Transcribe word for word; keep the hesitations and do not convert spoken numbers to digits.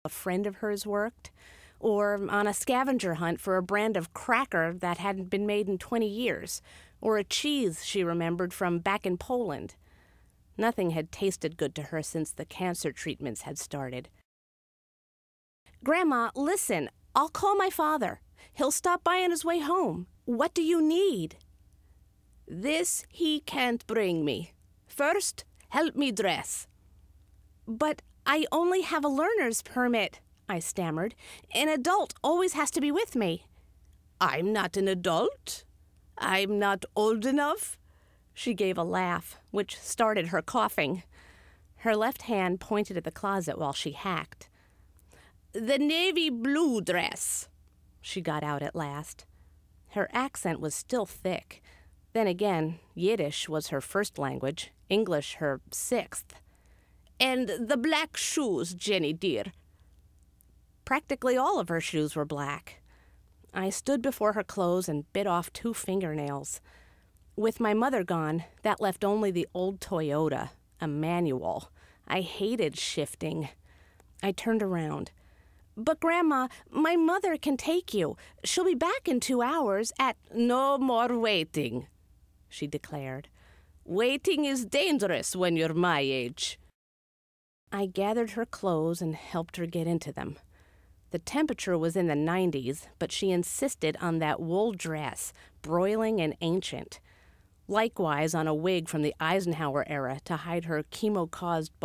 a friend of hers worked, or on a scavenger hunt for a brand of cracker that hadn't been made in twenty years, or a cheese she remembered from back in Poland. Nothing had tasted good to her since the cancer treatments had started. "Grandma, listen, I'll call my father. He'll stop by on his way home. What do you need?" "This he can't bring me. First, help me dress." "But I only have a learner's permit," I stammered. "An adult always has to be with me." "I'm not an adult. I'm not old enough." She gave a laugh, which started her coughing. Her left hand pointed at the closet while she hacked. "The navy blue dress," she got out at last. Her accent was still thick. Then again, Yiddish was her first language, English her sixth. "And the black shoes, Jenny dear." Practically all of her shoes were black. I stood before her clothes and bit off two fingernails. With my mother gone, that left only the old Toyota, a manual. I hated shifting. I turned around. "But, Grandma, my mother can take you. She'll be back in two hours at—" "No more waiting," she declared. "Waiting is dangerous when you're my age." I gathered her clothes and helped her get into them. The temperature was in the nineties, but she insisted on that wool dress, broiling and ancient. Likewise on a wig from the Eisenhower era to hide her chemo-caused